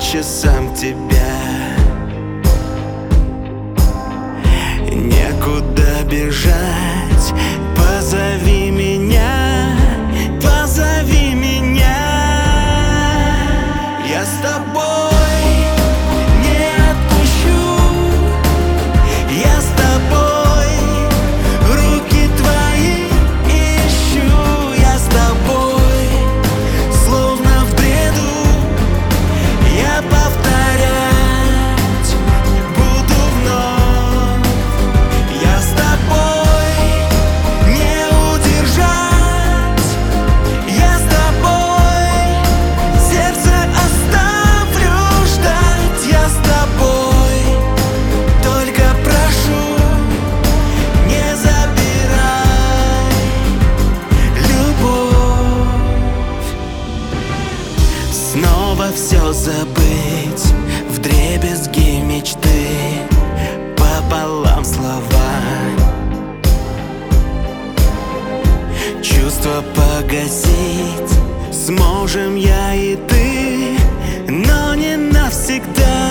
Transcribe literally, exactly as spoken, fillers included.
часам тебя. Некуда бежать, позови меня, позови меня. Я с тобой не отпущу, я с тобой руки твои ищу. Я с тобой, словно в бреду, я повторять буду вновь. Я с тобой не удержать, я с тобой сердце оставлю ждать. Я с тобой, только прошу, не забирай любовь. Снова все забыть, вдребезги мечты, пополам слова. Чувства погасить сможем я и ты, но не навсегда.